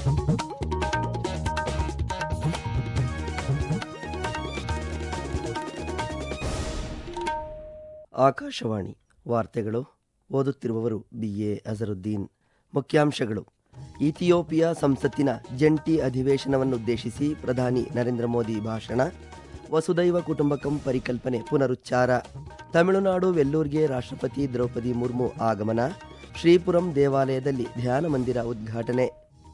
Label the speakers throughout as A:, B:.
A: ಆಕಾಶವಾಣಿ ವಾರ್ತೆಗಳು. ಓದುತ್ತಿರುವವರು BA ಅಜರುದ್ದೀನ್. ಮುಖ್ಯಾಂಶಗಳು: ಇಥಿಯೋಪಿಯಾ ಸಂಸತ್ತಿನ ಜಂಟಿ ಅಧಿವೇಶನವನ್ನುದ್ದೇಶಿಸಿ ಪ್ರಧಾನಿ ನರೇಂದ್ರ ಮೋದಿ ಭಾಷಣ. ವಸುದೈವ ಕುಟುಂಬಕಂ ಪರಿಕಲ್ಪನೆ ಪುನರುಚ್ಚಾರ. ತಮಿಳುನಾಡು ವೆಲ್ಲೂರ್ಗೆ ರಾಷ್ಟ್ರಪತಿ ದ್ರೌಪದಿ ಮುರ್ಮು ಆಗಮನ. ಶ್ರೀಪುರಂ ದೇವಾಲಯದಲ್ಲಿ ಧ್ಯಾನ ಮಂದಿರ ಉದ್ಘಾಟನೆ.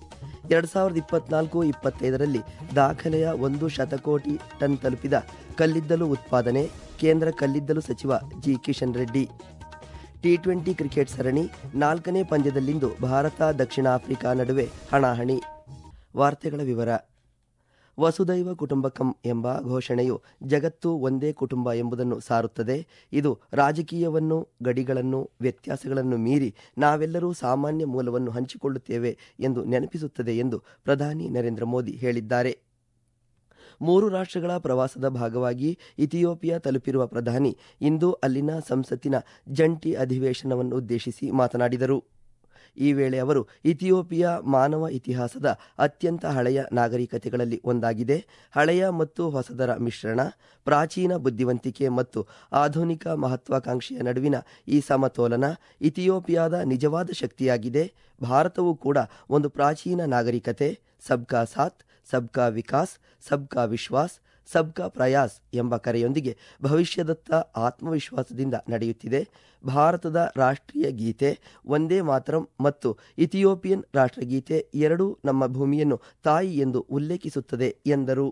A: 2024-25ರಲ್ಲಿ ದಾಖಲೆಯ 1 ಶತಕೋಟಿ ಟನ್ ತಲುಪಿದ ಕಲ್ಲಿದ್ದಲು ಉತ್ಪಾದನೆ. ಕೇಂದ್ರ ಕಲ್ಲಿದ್ದಲು ಸಚಿವ G Kishan Reddy. T20 cricket ಸರಣಿ 4ನೇ ಪಂದ್ಯದಲ್ಲಿಂದು ಭಾರತ ದಕ್ಷಿಣ ಆಫ್ರಿಕಾ ನಡುವೆ ಹಣಾಹಣಿ. ವಾರ್ತೆಗಳ ವಿವರ. ವಸುದೈವ ಕುಟುಂಬಕಂ ಎಂಬ ಘೋಷಣೆಯು ಜಗತ್ತು ಒಂದೇ ಕುಟುಂಬ ಎಂಬುದನ್ನು ಸಾರುತ್ತದೆ. ಇದು ರಾಜಕೀಯವನ್ನು, ಗಡಿಗಳನ್ನು, ವ್ಯತ್ಯಾಸಗಳನ್ನು ಮೀರಿ ನಾವೆಲ್ಲರೂ ಸಾಮಾನ್ಯ ಮೂಲವನ್ನು ಹಂಚಿಕೊಳ್ಳುತ್ತೇವೆ ಎಂದು ನೆನಪಿಸುತ್ತದೆ ಎಂದು ಪ್ರಧಾನಿ ನರೇಂದ್ರ ಮೋದಿ ಹೇಳಿದ್ದಾರೆ. 3 ರಾಷ್ಟ್ರಗಳ ಪ್ರವಾಸದ ಭಾಗವಾಗಿ ಇಥಿಯೋಪಿಯಾ ತಲುಪಿರುವ ಪ್ರಧಾನಿ ಇಂದು ಅಲ್ಲಿನ ಸಂಸತ್ತಿನ ಜಂಟಿ ಅಧಿವೇಶನವನ್ನುದ್ದೇಶಿಸಿ ಮಾತನಾಡಿದರು. ಈ ವೇಳೆ ಅವರು ಇಥಿಯೋಪಿಯಾ ಮಾನವ ಇತಿಹಾಸದ ಅತ್ಯಂತ ಹಳೆಯ ನಾಗರಿಕತೆಗಳಲ್ಲಿ ಒಂದಾಗಿದೆ. ಹಳೆಯ ಮತ್ತು ಹೊಸದರ ಮಿಶ್ರಣ, ಪ್ರಾಚೀನ ಬುದ್ಧಿವಂತಿಕೆ ಮತ್ತು ಆಧುನಿಕ ಮಹತ್ವಾಕಾಂಕ್ಷೆಯ ನಡುವಿನ ಈ ಸಮತೋಲನ ಇಥಿಯೋಪಿಯಾದ ನಿಜವಾದ ಶಕ್ತಿಯಾಗಿದೆ. ಭಾರತವೂ ಕೂಡ ಒಂದು ಪ್ರಾಚೀನ ನಾಗರಿಕತೆ. ಸಬ್ಕಾ ಸಾಥ್, ಸಬ್ಕಾ ವಿಕಾಸ್, ಸಬ್ಕಾ ವಿಶ್ವಾಸ್, ಸಬ್ಕಾ ಪ್ರಯಾಸ್ ಎಂಬ ಕರೆಯೊಂದಿಗೆ ಭವಿಷ್ಯದತ್ತ ಆತ್ಮವಿಶ್ವಾಸದಿಂದ ನಡೆಯುತ್ತಿದೆ. ಭಾರತದ ರಾಷ್ಟ್ರೀಯ ಗೀತೆ ವಂದೇ ಮಾತರಂ ಮತ್ತು ಇಥಿಯೋಪಿಯನ್ ರಾಷ್ಟ್ರಗೀತೆ ಎರಡೂ ನಮ್ಮ ಭೂಮಿಯನ್ನು ತಾಯಿ ಎಂದು ಉಲ್ಲೇಖಿಸುತ್ತದೆ ಎಂದರು.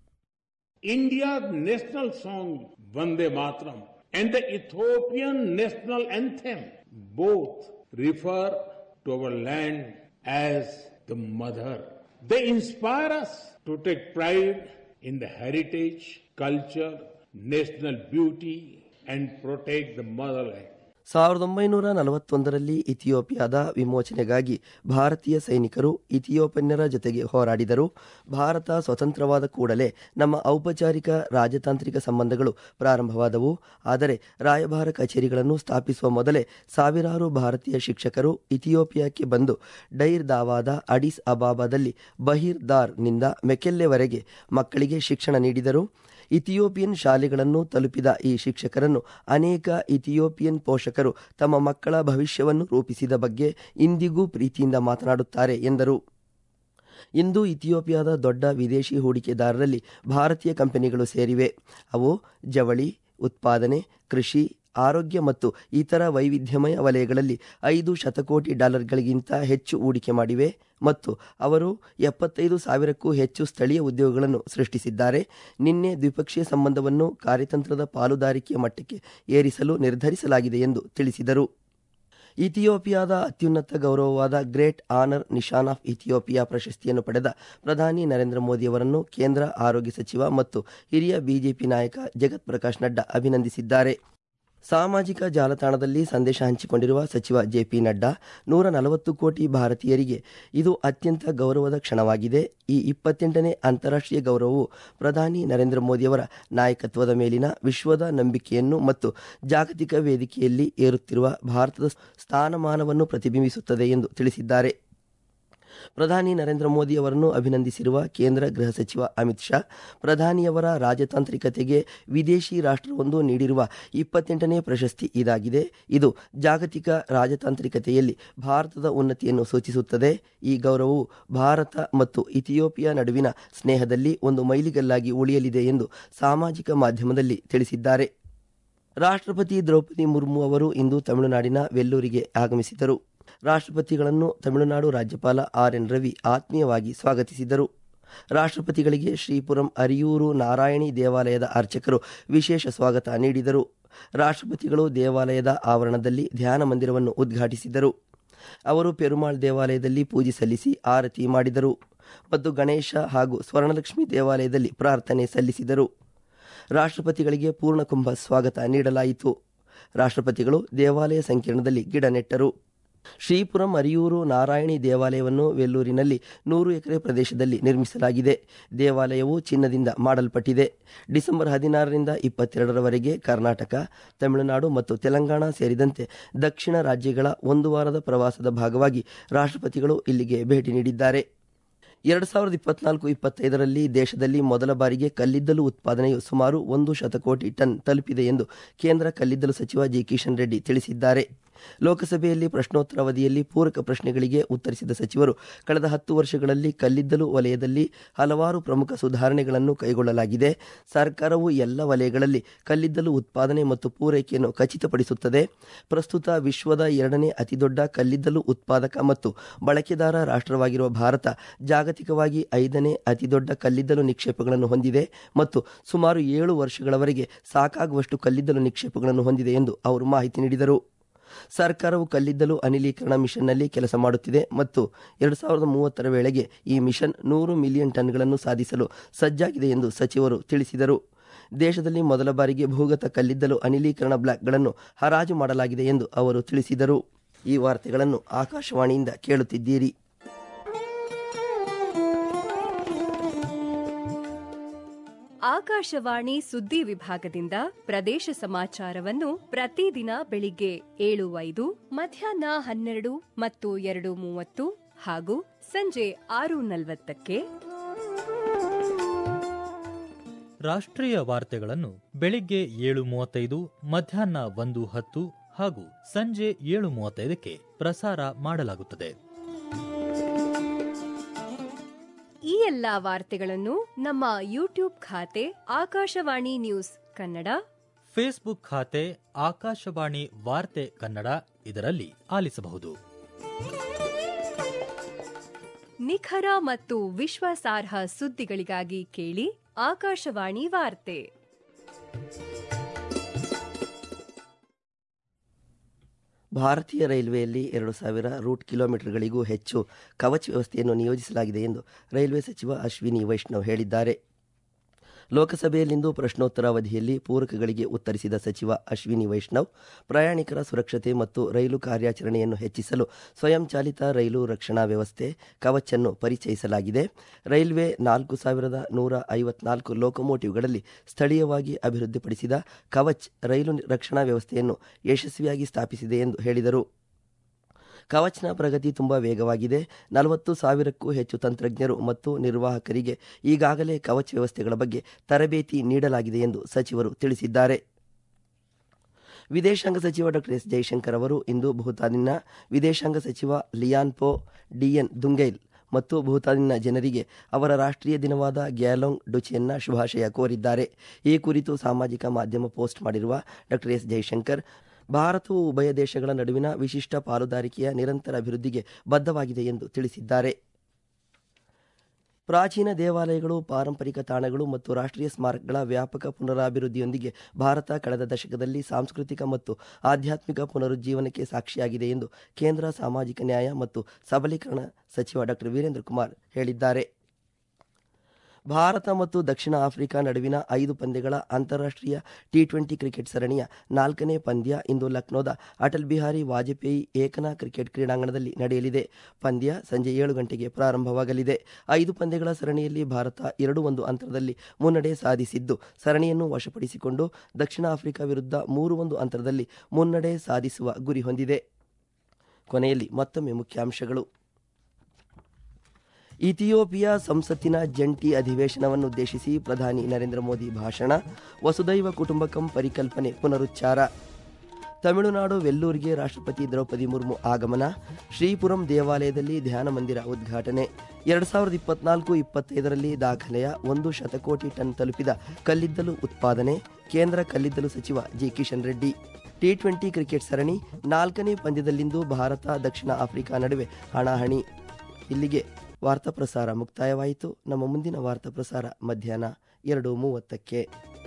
B: India's national song Vande Mataram and the Ethiopian national anthem both refer to our land as the mother. They inspire us to take pride in the heritage, culture, national beauty and protect the motherland. 1941ರಲ್ಲಿ ಇಥಿಯೋಪಿಯಾದ ವಿಮೋಚನೆಗಾಗಿ ಭಾರತೀಯ ಸೈನಿಕರು ಇಥಿಯೋಪಿಯನ್ನರ ಜೊತೆಗೆ ಹೋರಾಡಿದರು. ಭಾರತ ಸ್ವತಂತ್ರವಾದ ಕೂಡಲೇ ನಮ್ಮ ಔಪಚಾರಿಕ ರಾಜತಾಂತ್ರಿಕ ಸಂಬಂಧಗಳು ಪ್ರಾರಂಭವಾದವು. ಆದರೆ ರಾಯಭಾರ ಕಚೇರಿಗಳನ್ನು ಸ್ಥಾಪಿಸುವ ಮೊದಲೇ ಸಾವಿರಾರು ಭಾರತೀಯ ಶಿಕ್ಷಕರು ಇಥಿಯೋಪಿಯಾಕ್ಕೆ ಬಂದು ಡೈರ್ ದಾವಾದ ಅಡಿಸ್ ಅಬಾಬಾದಲ್ಲಿ ಬಹಿರ್ ದಾರ್ನಿಂದ ಮೆಕೆಲ್ಲೆವರೆಗೆ ಮಕ್ಕಳಿಗೆ ಶಿಕ್ಷಣ ನೀಡಿದರು. ಇಥಿಯೋಪಿಯನ್ ಶಾಲೆಗಳನ್ನು ತಲುಪಿದ ಈ ಶಿಕ್ಷಕರನ್ನು ಅನೇಕ ಇಥಿಯೋಪಿಯನ್ ಪೋಷಕರು ತಮ್ಮ ಮಕ್ಕಳ ಭವಿಷ್ಯವನ್ನು ರೂಪಿಸಿದ ಬಗ್ಗೆ ಇಂದಿಗೂ ಪ್ರೀತಿಯಿಂದ ಮಾತನಾಡುತ್ತಾರೆ ಎಂದರು. ಇಂದು ಇಥಿಯೋಪಿಯಾದ ದೊಡ್ಡ ವಿದೇಶಿ ಹೂಡಿಕೆದಾರರಲ್ಲಿ ಭಾರತೀಯ ಕಂಪನಿಗಳು ಸೇರಿವೆ. ಅವು ಜವಳಿ ಉತ್ಪಾದನೆ, ಕೃಷಿ, ಆರೋಗ್ಯ ಮತ್ತು ಇತರ ವೈವಿಧ್ಯಮಯ ವಲಯಗಳಲ್ಲಿ $5 ಶತಕೋಟಿ ಹೆಚ್ಚು ಹೂಡಿಕೆ ಮಾಡಿವೆ ಮತ್ತು ಅವರು 75,000ಕ್ಕೂ ಹೆಚ್ಚು ಸ್ಥಳೀಯ ಉದ್ಯೋಗಗಳನ್ನು ಸೃಷ್ಟಿಸಿದ್ದಾರೆ. ನಿನ್ನೆ ದ್ವಿಪಕ್ಷೀಯ ಸಂಬಂಧವನ್ನು ಕಾರ್ಯತಂತ್ರದ ಪಾಲುದಾರಿಕೆಯ ಮಟ್ಟಕ್ಕೆ ಏರಿಸಲು ನಿರ್ಧರಿಸಲಾಗಿದೆ ಎಂದು ತಿಳಿಸಿದರು. ಇಥಿಯೋಪಿಯಾದ ಅತ್ಯುನ್ನತ ಗೌರವವಾದ Great Honour Nishan of Ethiopia ಪ್ರಶಸ್ತಿಯನ್ನು ಪಡೆದ ಪ್ರಧಾನಿ ನರೇಂದ್ರ ಮೋದಿಯವರನ್ನು ಕೇಂದ್ರ ಆರೋಗ್ಯ ಸಚಿವ ಮತ್ತು ಹಿರಿಯ ಬಿಜೆಪಿ ನಾಯಕ ಜಗತ್ ಪ್ರಕಾಶ್ ನಡ್ಡಾ ಅಭಿನಂದಿಸಿದ್ದಾರೆ. ಸಾಮಾಜಿಕ ಜಾಲತಾಣದಲ್ಲಿ ಸಂದೇಶ ಹಂಚಿಕೊಂಡಿರುವ ಸಚಿವ JP ನಡ್ಡಾ 140 ಕೋಟಿ ಭಾರತೀಯರಿಗೆ ಇದು ಅತ್ಯಂತ ಗೌರವದ ಕ್ಷಣವಾಗಿದೆ. ಈ 28ನೇ ಅಂತಾರಾಷ್ಟ್ರೀಯ ಗೌರವವು ಪ್ರಧಾನಿ ನರೇಂದ್ರ ಮೋದಿಯವರ ನಾಯಕತ್ವದ ಮೇಲಿನ ವಿಶ್ವದ ನಂಬಿಕೆಯನ್ನು ಮತ್ತು ಜಾಗತಿಕ ವೇದಿಕೆಯಲ್ಲಿ ಏರುತ್ತಿರುವ ಭಾರತದ ಸ್ಥಾನಮಾನವನ್ನು ಪ್ರತಿಬಿಂಬಿಸುತ್ತದೆ ಎಂದು ತಿಳಿಸಿದ್ದಾರೆ. ಪ್ರಧಾನಿ ನರೇಂದ್ರ ಮೋದಿ ಅವರನ್ನು ಅಭಿನಂದಿಸಿರುವ ಕೇಂದ್ರ ಗೃಹ ಸಚಿವ ಅಮಿತ್ ಶಾ, ಪ್ರಧಾನಿಯವರ ರಾಜತಾಂತ್ರಿಕತೆಗೆ ವಿದೇಶಿ ರಾಷ್ಟ್ರವೊಂದು ನೀಡಿರುವ 28ನೇ ಪ್ರಶಸ್ತಿ ಇದಾಗಿದೆ. ಇದು ಜಾಗತಿಕ ರಾಜತಾಂತ್ರಿಕತೆಯಲ್ಲಿ ಭಾರತದ ಉನ್ನತಿಯನ್ನು ಸೂಚಿಸುತ್ತದೆ. ಈ ಗೌರವವು ಭಾರತ ಮತ್ತು ಇಥಿಯೋಪಿಯಾ ನಡುವಿನ ಸ್ನೇಹದಲ್ಲಿ ಒಂದು ಮೈಲಿಗಲ್ಲಾಗಿ ಉಳಿಯಲಿದೆ ಎಂದು ಸಾಮಾಜಿಕ ಮಾಧ್ಯಮದಲ್ಲಿ ತಿಳಿಸಿದ್ದಾರೆ. ರಾಷ್ಟ್ರಪತಿ ದ್ರೌಪದಿ ಮುರ್ಮು ಅವರು ಇಂದು ತಮಿಳುನಾಡಿನ ವೆಲ್ಲೂರಿಗೆ ಆಗಮಿಸಿದರು. ರಾಷ್ಟ್ರಪತಿಗಳನ್ನು ತಮಿಳುನಾಡು ರಾಜ್ಯಪಾಲ RN ರವಿ ಆತ್ಮೀಯವಾಗಿ ಸ್ವಾಗತಿಸಿದರು. ರಾಷ್ಟ್ರಪತಿಗಳಿಗೆ ಶ್ರೀಪುರಂ ಅರಿಯೂರು ನಾರಾಯಣಿ ದೇವಾಲಯದ ಅರ್ಚಕರು ವಿಶೇಷ ಸ್ವಾಗತ ನೀಡಿದರು. ರಾಷ್ಟ್ರಪತಿಗಳು ದೇವಾಲಯದ ಆವರಣದಲ್ಲಿ ಧ್ಯಾನ ಮಂದಿರವನ್ನು ಉದ್ಘಾಟಿಸಿದರು. ಅವರು ಪೆರುಮಾಳ್ ದೇವಾಲಯದಲ್ಲಿ ಪೂಜೆ ಸಲ್ಲಿಸಿ ಆರತಿ ಮಾಡಿದರು ಮತ್ತು ಗಣೇಶ ಹಾಗೂ ಸ್ವರ್ಣಲಕ್ಷ್ಮಿ ದೇವಾಲಯದಲ್ಲಿ ಪ್ರಾರ್ಥನೆ ಸಲ್ಲಿಸಿದರು. ರಾಷ್ಟ್ರಪತಿಗಳಿಗೆ ಪೂರ್ಣಕುಂಭ ಸ್ವಾಗತ ನೀಡಲಾಯಿತು. ರಾಷ್ಟ್ರಪತಿಗಳು ದೇವಾಲಯ ಸಂಕೀರ್ಣದಲ್ಲಿ ಗಿಡ ನೆಟ್ಟರು. ಶ್ರೀಪುರಂ ಅರಿಯೂರು ನಾರಾಯಣಿ ದೇವಾಲಯವನ್ನು ವೆಲ್ಲೂರಿನಲ್ಲಿ 100 ಎಕರೆ ಪ್ರದೇಶದಲ್ಲಿ ನಿರ್ಮಿಸಲಾಗಿದೆ. ದೇವಾಲಯವು ಚಿನ್ನದಿಂದ ಮಾಡಲ್ಪಟ್ಟಿದೆ. ಡಿಸೆಂಬರ್ 16ರಿಂದ 22ರವರೆಗೆ ಕರ್ನಾಟಕ, ತಮಿಳುನಾಡು ಮತ್ತು ತೆಲಂಗಾಣ ಸೇರಿದಂತೆ ದಕ್ಷಿಣ ರಾಜ್ಯಗಳ 1 ವಾರದ ಪ್ರವಾಸದ ಭಾಗವಾಗಿ ರಾಷ್ಟ್ರಪತಿಗಳು ಇಲ್ಲಿಗೆ ಭೇಟಿ ನೀಡಿದ್ದಾರೆ.
A: 2024-25ರಲ್ಲಿ ದೇಶದಲ್ಲಿ ಮೊದಲ ಬಾರಿಗೆ ಕಲ್ಲಿದ್ದಲು ಉತ್ಪಾದನೆಯು ಸುಮಾರು 1 ಶತಕೋಟಿ ಟನ್ ತಲುಪಿದೆ ಎಂದು ಕೇಂದ್ರ ಕಲ್ಲಿದ್ದಲು ಸಚಿವ ಜಿ ಕಿಶನ್ ರೆಡ್ಡಿ ತಿಳಿಸಿದ್ದಾರೆ. ಲೋಕಸಭೆಯಲ್ಲಿ ಪ್ರಶ್ನೋತ್ತರ ಅವಧಿಯಲ್ಲಿ ಪೂರಕ ಪ್ರಶ್ನೆಗಳಿಗೆ ಉತ್ತರಿಸಿದ ಸಚಿವರು, ಕಳೆದ 10 ವರ್ಷಗಳಲ್ಲಿ ಕಲ್ಲಿದ್ದಲು ವಲಯದಲ್ಲಿ ಹಲವಾರು ಪ್ರಮುಖ ಸುಧಾರಣೆಗಳನ್ನು ಕೈಗೊಳ್ಳಲಾಗಿದೆ. ಸರ್ಕಾರವು ಎಲ್ಲ ವಲಯಗಳಲ್ಲಿ ಕಲ್ಲಿದ್ದಲು ಉತ್ಪಾದನೆ ಮತ್ತು ಪೂರೈಕೆಯನ್ನು ಖಚಿತಪಡಿಸುತ್ತದೆ. ಪ್ರಸ್ತುತ ವಿಶ್ವದ 2ನೇ ಅತಿದೊಡ್ಡ ಕಲ್ಲಿದ್ದಲು ಉತ್ಪಾದಕ ಮತ್ತು ಬಳಕೆದಾರ ರಾಷ್ಟ್ರವಾಗಿರುವ ಭಾರತ ಜಾಗತಿಕವಾಗಿ 5ನೇ ಅತಿದೊಡ್ಡ ಕಲ್ಲಿದ್ದಲು ನಿಕ್ಷೇಪಗಳನ್ನು ಹೊಂದಿದೆ ಮತ್ತು ಸುಮಾರು 7 ವರ್ಷಗಳವರೆಗೆ ಸಾಕಾಗುವಷ್ಟು ಕಲ್ಲಿದ್ದಲು ನಿಕ್ಷೇಪಗಳನ್ನು ಹೊಂದಿದೆ ಎಂದು ಅವರು ಮಾಹಿತಿ ನೀಡಿದರು. ಸರ್ಕಾರವು ಕಲ್ಲಿದ್ದಲು ಅನಿಲೀಕರಣ ಮಿಷನ್ನಲ್ಲಿ ಕೆಲಸ ಮಾಡುತ್ತಿದೆ ಮತ್ತು 2030ರ ವೇಳೆಗೆ ಈ ಮಿಷನ್ 100 ಮಿಲಿಯನ್ ಟನ್ಗಳನ್ನು ಸಾಧಿಸಲು ಸಜ್ಜಾಗಿದೆ ಎಂದು ಸಚಿವರು ತಿಳಿಸಿದರು. ದೇಶದಲ್ಲಿ ಮೊದಲ ಬಾರಿಗೆ ಭೂಗತ ಕಲ್ಲಿದ್ದಲು ಅನಿಲೀಕರಣ ಬ್ಲಾಕ್ಗಳನ್ನು ಹರಾಜು ಮಾಡಲಾಗಿದೆ ಎಂದು ಅವರು ತಿಳಿಸಿದರು. ಈ ವಾರ್ತೆಗಳನ್ನು ಆಕಾಶವಾಣಿಯಿಂದ ಕೇಳುತ್ತಿದ್ದೀರಿ.
C: ಆಕಾಶವಾಣಿ ಸುದ್ದಿ ವಿಭಾಗದಿಂದ ಪ್ರದೇಶ ಸಮಾಚಾರವನ್ನು ಪ್ರತಿದಿನ ಬೆಳಿಗ್ಗೆ 7:05, ಮಧ್ಯಾಹ್ನ 12 ಮತ್ತು 2:30 ಹಾಗೂ ಸಂಜೆ 6:40ಕ್ಕೆ,
D: ರಾಷ್ಟ್ರೀಯ ವಾರ್ತೆಗಳನ್ನು ಬೆಳಿಗ್ಗೆ 7:35, ಮಧ್ಯಾಹ್ನ 1:10 ಹಾಗೂ ಸಂಜೆ 7:35ಕ್ಕೆ ಪ್ರಸಾರ ಮಾಡಲಾಗುತ್ತದೆ.
C: ಈ ಎಲ್ಲಾ ವಾರ್ತೆಗಳನ್ನು ನಮ್ಮ ಯೂಟ್ಯೂಬ್ ಖಾತೆ ಆಕಾಶವಾಣಿ ನ್ಯೂಸ್ ಕನ್ನಡ,
D: ಫೇಸ್ಬುಕ್ ಖಾತೆ ಆಕಾಶವಾಣಿ ವಾರ್ತೆ ಕನ್ನಡ ಇದರಲ್ಲಿ ಆಲಿಸಬಹುದು.
C: ನಿಖರ ಮತ್ತು ವಿಶ್ವಾಸಾರ್ಹ ಸುದ್ದಿಗಳಿಗಾಗಿ ಕೇಳಿ ಆಕಾಶವಾಣಿ ವಾರ್ತೆ.
A: ಭಾರತೀಯ ರೈಲ್ವೆಯಲ್ಲಿ 2,000 ರೂಟ್ ಕಿಲೋಮೀಟರ್ಗಳಿಗೂ ಹೆಚ್ಚು ಕವಚ್ ವ್ಯವಸ್ಥೆಯನ್ನು ನಿಯೋಜಿಸಲಾಗಿದೆ ಎಂದು ರೈಲ್ವೆ ಸಚಿವ ಅಶ್ವಿನಿ ವೈಷ್ಣವ್ ಹೇಳಿದ್ದಾರೆ. ಲೋಕಸಭೆಯಲ್ಲಿಂದು ಪ್ರಶ್ನೋತ್ತರ ಅವಧಿಯಲ್ಲಿ ಪೂರಕಗಳಿಗೆ ಉತ್ತರಿಸಿದ ಸಚಿವ ಅಶ್ವಿನಿ ವೈಷ್ಣವ್, ಪ್ರಯಾಣಿಕರ ಸುರಕ್ಷತೆ ಮತ್ತು ರೈಲು ಕಾರ್ಯಾಚರಣೆಯನ್ನು ಹೆಚ್ಚಿಸಲು ಸ್ವಯಂಚಾಲಿತ ರೈಲು ರಕ್ಷಣಾ ವ್ಯವಸ್ಥೆ ಕವಚ್ ಅನ್ನು ಪರಿಚಯಿಸಲಾಗಿದೆ. ರೈಲ್ವೆ 4,154 ಲೋಕೋಮೋಟಿವ್ಗಳಲ್ಲಿ ಸ್ಥಳೀಯವಾಗಿ ಅಭಿವೃದ್ಧಿಪಡಿಸಿದ ಕವಚ್ ರೈಲು ರಕ್ಷಣಾ ವ್ಯವಸ್ಥೆಯನ್ನು ಯಶಸ್ವಿಯಾಗಿ ಸ್ಥಾಪಿಸಿದೆ ಎಂದು ಹೇಳಿದರು. ಕವಚ್ನ ಪ್ರಗತಿ ತುಂಬಾ ವೇಗವಾಗಿದೆ. 40,000ಕ್ಕೂ ಹೆಚ್ಚು ತಂತ್ರಜ್ಞರು ಮತ್ತು ನಿರ್ವಾಹಕರಿಗೆ ಈಗಾಗಲೇ ಕವಚ್ ವ್ಯವಸ್ಥೆಗಳ ಬಗ್ಗೆ ತರಬೇತಿ ನೀಡಲಾಗಿದೆ ಎಂದು ಸಚಿವರು ತಿಳಿಸಿದ್ದಾರೆ. ವಿದೇಶಾಂಗ ಸಚಿವ ಡಾ ಎಸ್ ಜೈಶಂಕರ್ ಅವರು ಇಂದು ಭೂತಾನಿನ ವಿದೇಶಾಂಗ ಸಚಿವ ಲಿಯಾನ್ಪೋ ಡಿಯನ್ ದುಂಗೈಲ್ ಮತ್ತು ಭೂತಾನಿನ ಜನರಿಗೆ ಅವರ ರಾಷ್ಟ್ರೀಯ ದಿನವಾದ ಗ್ಯಾಲೋಂಗ್ ಡುಚಿಯನ್ನ ಶುಭಾಶಯ ಕೋರಿದ್ದಾರೆ. ಈ ಕುರಿತು ಸಾಮಾಜಿಕ ಮಾಧ್ಯಮ ಪೋಸ್ಟ್ ಮಾಡಿರುವ ಡಾ ಎಸ್ ಜೈಶಂಕರ್, ಭಾರತವು ಉಭಯ ದೇಶಗಳ ನಡುವಿನ ವಿಶಿಷ್ಟ ಪಾಲುದಾರಿಕೆಯ ನಿರಂತರ ಅಭಿವೃದ್ಧಿಗೆ ಬದ್ಧವಾಗಿದೆ ಎಂದು ತಿಳಿಸಿದ್ದಾರೆ. ಪ್ರಾಚೀನ ದೇವಾಲಯಗಳು, ಪಾರಂಪರಿಕ ತಾಣಗಳು ಮತ್ತು ರಾಷ್ಟ್ರೀಯ ಸ್ಮಾರಕಗಳ ವ್ಯಾಪಕ ಪುನರಾಭಿವೃದ್ಧಿಯೊಂದಿಗೆ ಭಾರತ ಕಳೆದ ದಶಕದಲ್ಲಿ ಸಾಂಸ್ಕೃತಿಕ ಮತ್ತು ಆಧ್ಯಾತ್ಮಿಕ ಪುನರುಜ್ಜೀವನಕ್ಕೆ ಸಾಕ್ಷಿಯಾಗಿದೆ ಎಂದು ಕೇಂದ್ರ ಸಾಮಾಜಿಕ ನ್ಯಾಯ ಮತ್ತು ಸಬಲೀಕರಣ ಸಚಿವ ಡಾ ವೀರೇಂದ್ರ ಕುಮಾರ್ ಹೇಳಿದ್ದಾರೆ. ಭಾರತ ಮತ್ತು ದಕ್ಷಿಣ ಆಫ್ರಿಕಾ ನಡುವಿನ 5 ಪಂದ್ಯಗಳ ಅಂತಾರಾಷ್ಟ್ರೀಯ ಟಿ20 ಕ್ರಿಕೆಟ್ ಸರಣಿಯ 4ನೇ ಪಂದ್ಯ ಇಂದು ಲಕ್ನೋದ ಅಟಲ್ ಬಿಹಾರಿ ವಾಜಪೇಯಿ ಏಕನಾ ಕ್ರಿಕೆಟ್ ಕ್ರೀಡಾಂಗಣದಲ್ಲಿ ನಡೆಯಲಿದೆ. ಪಂದ್ಯ ಸಂಜೆ 7 ಗಂಟೆಗೆ ಪ್ರಾರಂಭವಾಗಲಿದೆ. 5 ಪಂದ್ಯಗಳ ಸರಣಿಯಲ್ಲಿ ಭಾರತ 2-1 ಅಂತರದಲ್ಲಿ ಮುನ್ನಡೆ ಸಾಧಿಸಿದ್ದು, ಸರಣಿಯನ್ನು ವಶಪಡಿಸಿಕೊಂಡು ದಕ್ಷಿಣ ಆಫ್ರಿಕಾ ವಿರುದ್ಧ 3-1 ಅಂತರದಲ್ಲಿ ಮುನ್ನಡೆ ಸಾಧಿಸುವ ಗುರಿ ಹೊಂದಿದೆ. ಕೊನೆಯಲ್ಲಿ ಮತ್ತೊಮ್ಮೆ ಮುಖ್ಯಾಂಶಗಳು. ಇಥಿಯೋಪಿಯಾ ಸಂಸತ್ತಿನ ಜಂಟಿ ಅಧಿವೇಶನವನ್ನುದ್ದೇಶಿಸಿ ಪ್ರಧಾನಿ ನರೇಂದ್ರ ಮೋದಿ ಭಾಷಣ. ವಸುದೈವ ಕುಟುಂಬಕಂ ಪರಿಕಲ್ಪನೆ ಪುನರುಚ್ಚಾರ. ತಮಿಳುನಾಡು ವೆಲ್ಲೂರಿಗೆ ರಾಷ್ಟ್ರಪತಿ ದ್ರೌಪದಿ ಮುರ್ಮು ಆಗಮನ. ಶ್ರೀಪುರಂ ದೇವಾಲಯದಲ್ಲಿ ಧ್ಯಾನ ಮಂದಿರ ಉದ್ಘಾಟನೆ. 2024-25ರಲ್ಲಿ ದಾಖಲೆಯ 1 ಶತಕೋಟಿ ಟನ್ ತಲುಪಿದ ಕಲ್ಲಿದ್ದಲು ಉತ್ಪಾದನೆ. ಕೇಂದ್ರ ಕಲ್ಲಿದ್ದಲು ಸಚಿವ ಜಿ ಕಿಶನ್ ರೆಡ್ಡಿ. ಟಿ20 ಕ್ರಿಕೆಟ್ ಸರಣಿ 4ನೇ ಪಂದ್ಯದಲ್ಲಿಂದು ಭಾರತ ದಕ್ಷಿಣ ಆಫ್ರಿಕಾ ನಡುವೆ ಹಣಾಹಣಿ. ಇಲ್ಲಿಗೆ ವಾರ್ತಾ ಪ್ರಸಾರ ಮುಕ್ತಾಯವಾಯಿತು. ನಮ್ಮ ಮುಂದಿನ ವಾರ್ತಾ ಪ್ರಸಾರ ಮಧ್ಯಾಹ್ನ 2:30ಕ್ಕೆ.